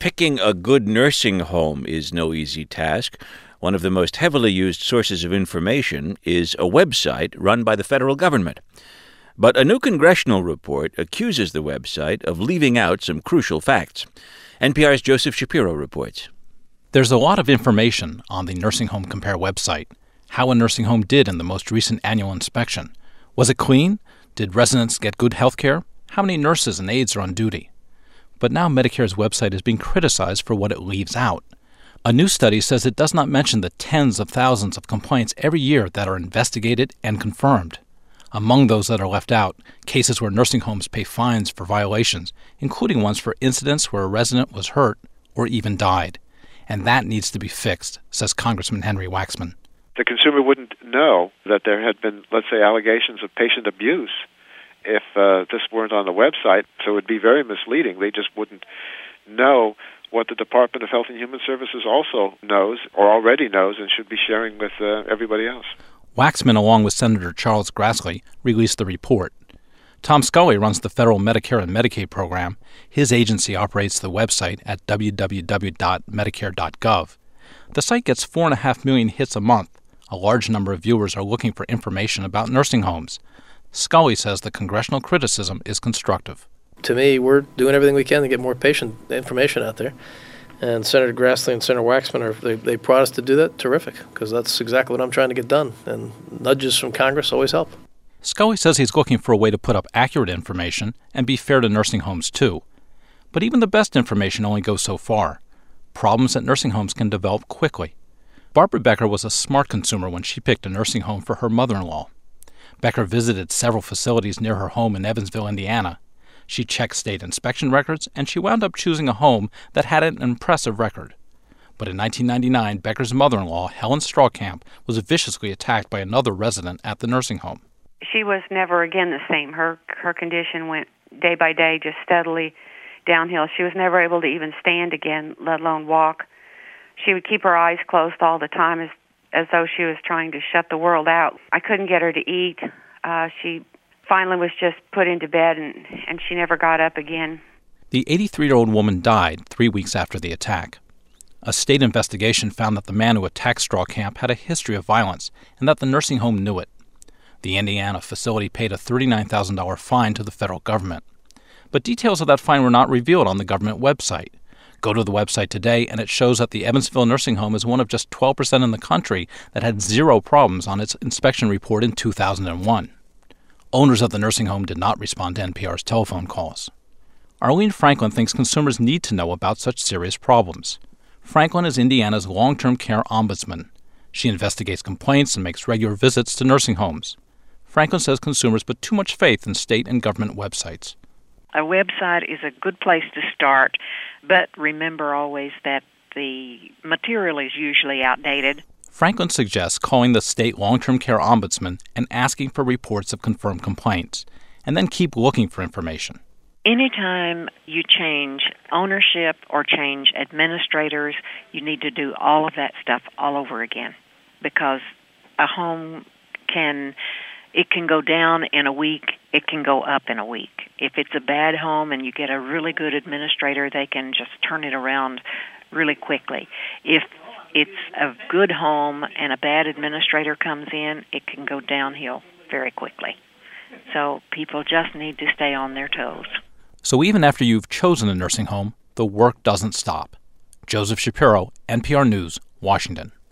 Picking a good nursing home is no easy task. One of the most heavily used sources of information is a website run by the federal government. But a new congressional report accuses the website of leaving out some crucial facts. NPR's Joseph Shapiro reports. There's a lot of information on the Nursing Home Compare website. How a nursing home did in the most recent annual inspection. Was it clean? Did residents get good health care? How many nurses and aides are on duty? But now Medicare's website is being criticized for what it leaves out. A new study says it does not mention the tens of thousands of complaints every year that are investigated and confirmed. Among those that are left out, cases where nursing homes pay fines for violations, including ones for incidents where a resident was hurt or even died. And that needs to be fixed, says Congressman Henry Waxman. The consumer wouldn't know that there had been, let's say, allegations of patient abuse if this weren't on the website, so it would be very misleading. They just wouldn't know what the Department of Health and Human Services also knows or already knows and should be sharing with everybody else. Waxman, along with Senator Charles Grassley, released the report. Tom Scully runs the federal Medicare and Medicaid program. His agency operates the website at www.medicare.gov. The site gets 4.5 million hits a month. A large number of viewers are looking for information about nursing homes. Scully says the congressional criticism is constructive. To me, we're doing everything we can to get more patient information out there. And Senator Grassley and Senator Waxman, they brought us to do that. Terrific, because that's exactly what I'm trying to get done. And nudges from Congress always help. Scully says he's looking for a way to put up accurate information and be fair to nursing homes, too. But even the best information only goes so far. Problems at nursing homes can develop quickly. Barbara Becker was a smart consumer when she picked a nursing home for her mother-in-law. Becker visited several facilities near her home in Evansville, Indiana. She checked state inspection records, and she wound up choosing a home that had an impressive record. But in 1999, Becker's mother-in-law, Helen Strawcamp, was viciously attacked by another resident at the nursing home. She was never again the same. Her condition went day by day, just steadily downhill. She was never able to even stand again, let alone walk. She would keep her eyes closed all the time as though she was trying to shut the world out. I couldn't get her to eat. She finally was just put into bed, and she never got up again. The 83-year-old woman died 3 weeks after the attack. A state investigation found that the man who attacked Strawcamp had a history of violence and that the nursing home knew it. The Indiana facility paid a $39,000 fine to the federal government. But details of that fine were not revealed on the government website. Go to the website today, and it shows that the Evansville nursing home is one of just 12% in the country that had zero problems on its inspection report in 2001. Owners of the nursing home did not respond to NPR's telephone calls. Arlene Franklin thinks consumers need to know about such serious problems. Franklin is Indiana's long-term care ombudsman. She investigates complaints and makes regular visits to nursing homes. Franklin says consumers put too much faith in state and government websites. A website is a good place to start, but remember always that the material is usually outdated. Franklin suggests calling the state long-term care ombudsman and asking for reports of confirmed complaints, and then keep looking for information. Anytime you change ownership or change administrators, you need to do all of that stuff all over again, because a home can go down in a week, it can go up in a week. If it's a bad home and you get a really good administrator, they can just turn it around really quickly. If it's a good home and a bad administrator comes in, it can go downhill very quickly. So people just need to stay on their toes. So even after you've chosen a nursing home, the work doesn't stop. Joseph Shapiro, NPR News, Washington.